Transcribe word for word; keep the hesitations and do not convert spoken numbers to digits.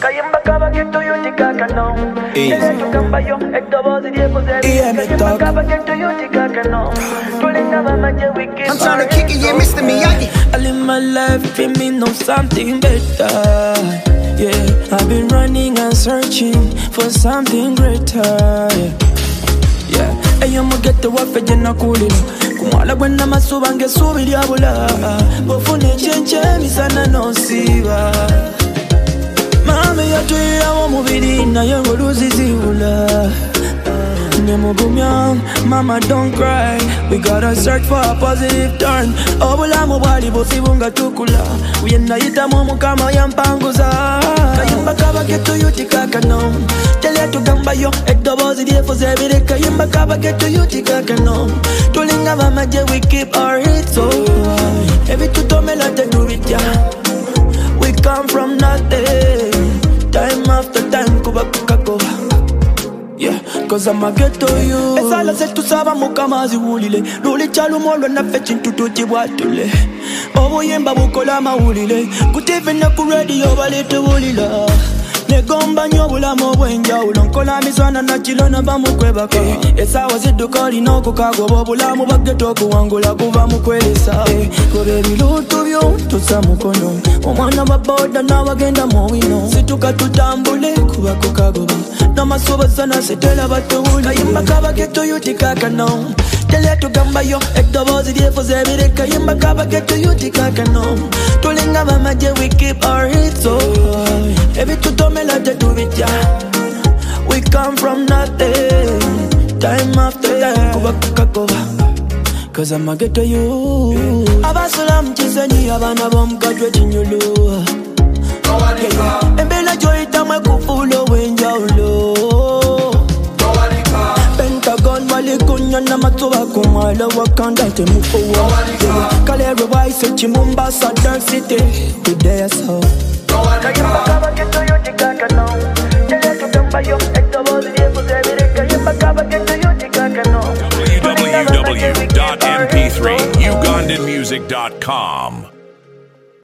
Kayimba kaba geto yuti kaka no. Tele tukamba yo ekto bozi die poze. Kayimba kaba geto yuti kaka no. Tulinga mama je wiki. I'm trying to kick it, yeah, Mister Miyagi. I live my life, feel me know something better. Yeah, I've been running and searching for something greater. Yeah, yeah. Hey, I'm gonna get the wafe jena kulila. Kumwala gwena masuba nge subi diabula. Bofune chenche misana no siva. Mame ya tuya wa mubidi na yengo luzi zibula. Mama don't cry, we gotta search for a positive turn. Obula mubali bosi bunga tukula. Uyenda ita momu kama yampanguza. Kayimba kaba geto yuti kaka no. Tele tugamba yo ekto bozi die foze bire. Kayimba kaba geto yuti kaka no. Tulinga mama je we keep our hits so high. Every tuto me la te do it ya. We come from nothing. Time after time kuba kuka kuba. Yeah, cause I'm a ghetto you. Esa la se tu saba mukamazi wulile. Luli chalu molo na fetchin tututi watule. Obo yemba bukola mawulile. Kutefe na kuredi yobalete wulila. Negomba nyobula mobwenja ulonkola miswana na chilona bamukwebaka. Esa wazidu kali no kukago bobula mubageto kuwangula kuva mukwelesa. Kore bilutu byo tusa mukono. Omwana baboda na wagenda mowino. Situka tutambule kuba kukago. Nama soba sana setela batuli. Kayimba kaba geto yuti kaka no. Tele tugamba yo ekto bozi die foze bire. Kayimba kaba geto yuti kaka no. Tulinga mama je we keep our hits so high. Every tuto me la te do it ya. We come from nothing. Time after time kuba kuka kuba. Cause I'm a ghetto you. Abasalam chiseni abana bomkajwe chinyulu. Embela joita mwe kufulo wenja ulo. Pentagon wali kunya na matuwa kumala wakanda te mufuwa. Kalere waise chimumbasa dark city. Today so Kayimba kaba geto yuti kaka no. Tele tukamba yo ekto bozi die poze bire. Kayimba kaba geto yuti kaka no. w w w dot m p three ugandan music dot com